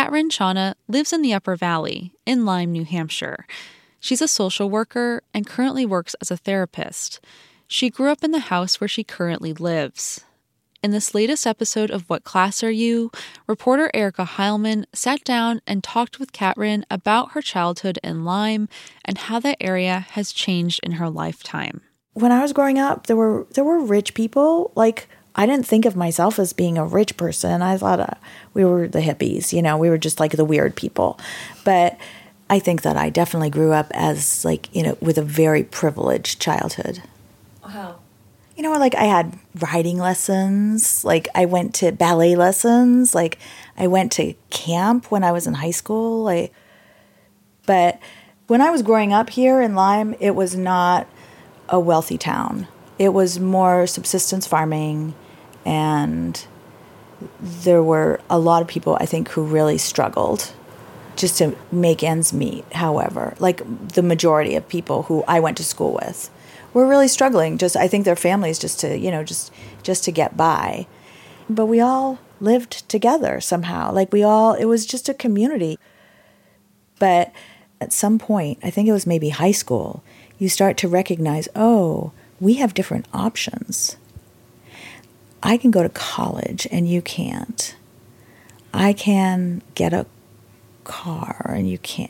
Katrin Chana lives in the Upper Valley in Lyme, New Hampshire. She's a social worker and currently works as a therapist. She grew up in the house where she currently lives. In this latest episode of What Class Are You?, reporter Erica Heilman sat down and talked with Katrin about her childhood in Lyme and how that area has changed in her lifetime. When I was growing up, there were rich people. Like, I didn't think of myself as being a rich person. I thought we were the hippies, we were just like the weird people. But I think that I definitely grew up as with a very privileged childhood. Wow. Like I had riding lessons, like I went to ballet lessons, like I went to camp when I was in high school. But when I was growing up here in Lyme, it was not a wealthy town. It was more subsistence farming, and there were a lot of people, I think, who really struggled just to make ends meet. However, like the majority of people who I went to school with were really struggling. I think their families just to get by. But we all lived together somehow. It was just a community. But at some point, I think it was maybe high school, you start to recognize, oh, we have different options. I can go to college and you can't. I can get a car and you can't.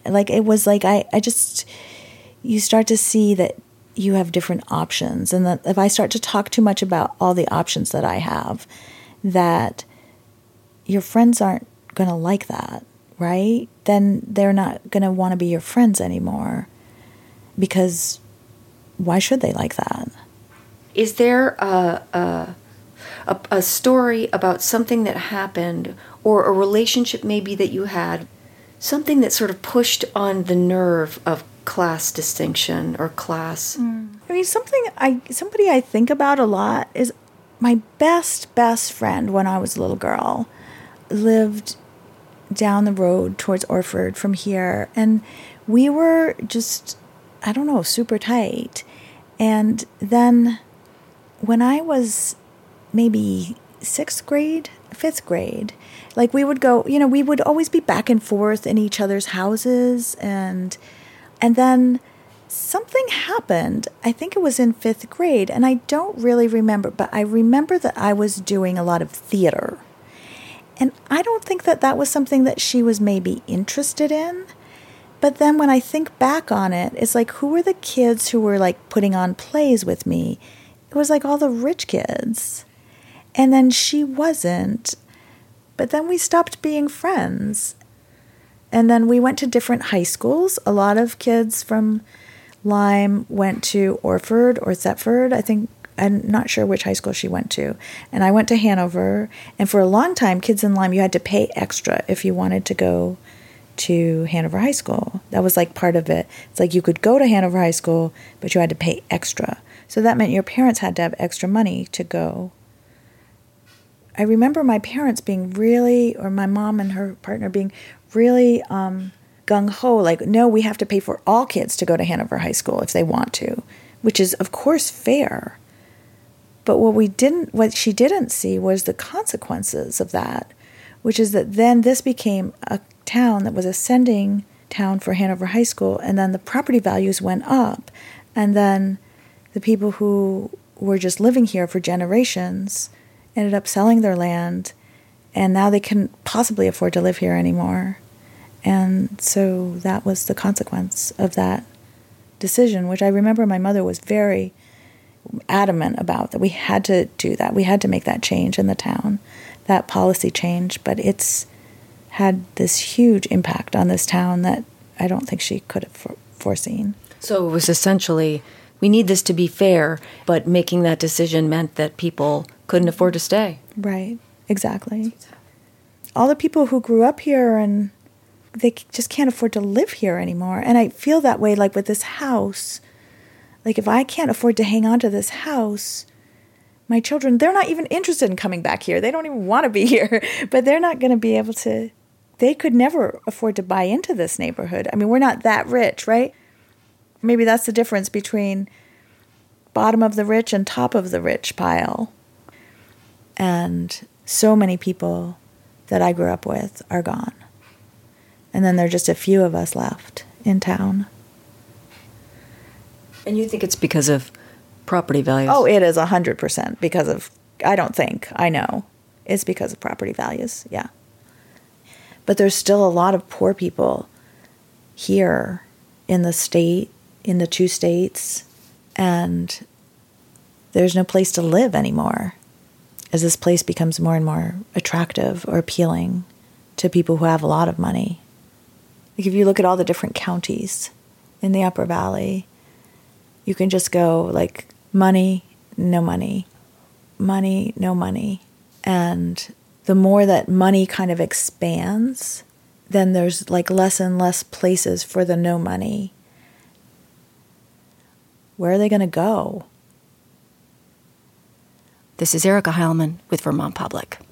You start to see that you have different options. And that if I start to talk too much about all the options that I have, that your friends aren't going to like that, right? Then they're not going to want to be your friends anymore. Because why should they like that? Is there a story about something that happened or a relationship maybe that you had, something that sort of pushed on the nerve of class distinction or class? Somebody I think about a lot is my best friend when I was a little girl lived down the road towards Orford from here. And we were just, super tight. And then when I was maybe 5th grade, we would go, we would always be back and forth in each other's houses. And then something happened. I think it was in 5th grade, and I don't really remember, but I remember that I was doing a lot of theater. And I don't think that was something that she was maybe interested in. But then when I think back on it, it's like, who were the kids who were putting on plays with me? It was all the rich kids. And then she wasn't. But then we stopped being friends. And then we went to different high schools. A lot of kids from Lyme went to Orford or Thetford. I'm not sure which high school she went to. And I went to Hanover. And for a long time, kids in Lyme, you had to pay extra if you wanted to go to Hanover High School. That was part of it. It's you could go to Hanover High School, but you had to pay extra. So that meant your parents had to have extra money to go. I remember my parents being really, or my mom and her partner being really gung-ho, no, we have to pay for all kids to go to Hanover High School if they want to, which is, of course, fair. But what she didn't see was the consequences of that, which is that then this became a town that was ascending town for Hanover High School, and then the property values went up, and then the people who were just living here for generations ended up selling their land, and now they couldn't possibly afford to live here anymore. And so that was the consequence of that decision, which I remember my mother was very adamant about, that we had to do that. We had to make that change in the town, that policy change. But it's had this huge impact on this town that I don't think she could have foreseen. So it was essentially, we need this to be fair, but making that decision meant that people couldn't afford to stay. Right, exactly. All the people who grew up here, and they just can't afford to live here anymore. And I feel that way, with this house. If I can't afford to hang on to this house, my children, they're not even interested in coming back here. They don't even want to be here. But they're not going to be able to, they could never afford to buy into this neighborhood. We're not that rich, right? Maybe that's the difference between bottom of the rich and top of the rich pile. And so many people that I grew up with are gone. And then there are just a few of us left in town. And you think it's because of property values? Oh, it is 100% because of, I don't think, I know. It's because of property values, yeah. But there's still a lot of poor people here in the state, in the 2 states, and there's no place to live anymore as this place becomes more and more attractive or appealing to people who have a lot of money. Like if you look at all the different counties in the Upper Valley, you can just go like money, no money, money, no money. And the more that money kind of expands, then there's like less and less places for the no money. Where are they going to go? This is Erica Heilman with Vermont Public.